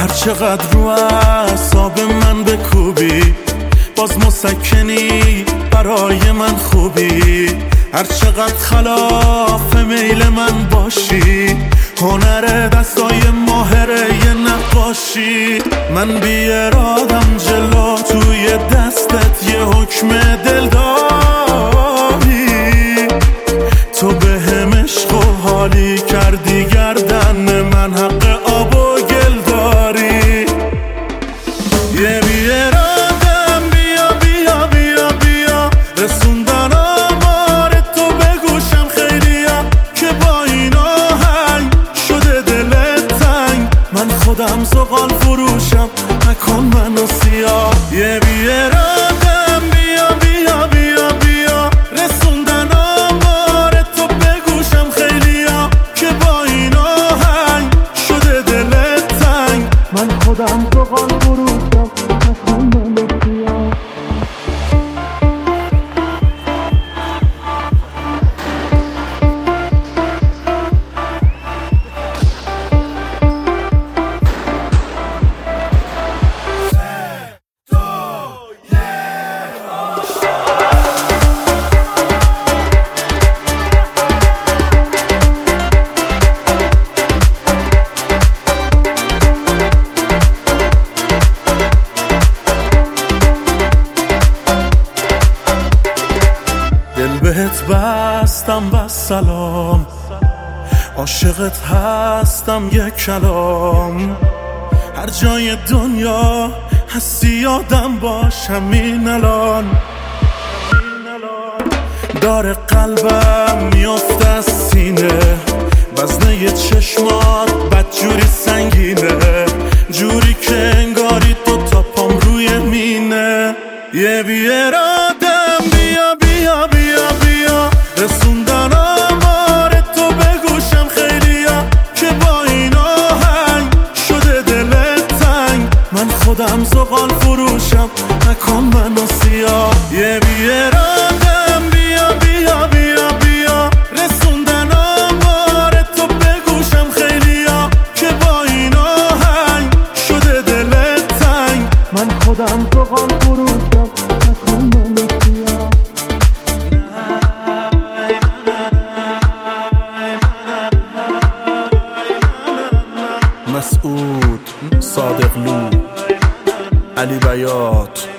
چقدر رو اعصاب من بکوبی، باز مسکنی برای من خوبی. هر چقدر خلاف میل من باشی، هنر دستای ماهره یه نقاشی. من بی ارادم جلو توی دستت یه حکم دل داری. تو به هم عشق و حالی کردی گردن من، حق آب و گل داری. یه بی ارادم بیا بیا بیا بیا، رسوندن آمار تو به گوشم خیلیا، که با این آهنگ شده دلت تنگ. من خودم زغال فروشم، نکن منو سیاه. یه بی ارادم بیا بیا بیا بیا، رسوندن آمار تو به گوشم خیلیا، که با این آهنگ شده دلت تنگ. من خودم زغال فروشم، نکن منو سیاه. دل بهت بستم بس سلام، عاشقت هستم یک کلام. هر جای دنیا هستی یادم باش همین الان. داره قلبم میافته از سینه، وزنه چشمات بدجوری سنگینه، جوری که انگاری تو تا پام روی مینه. یه بی ارادم بیا بیا بیا بیا، رسوندن آمار تو به گوشم خیلیا، که با این آهنگ شده دلت تنگ. من خودم زغال فروشم، نکن منو سیاه. یه بی ارادم بیا بیا بیا بیا، رسوندن آمار تو به گوشم خیلیا، که با این آهنگ شده دلت تنگ. من خودم زغال فروشم، نکن منو سیاه. مسعود، صادقلو، علی بیات.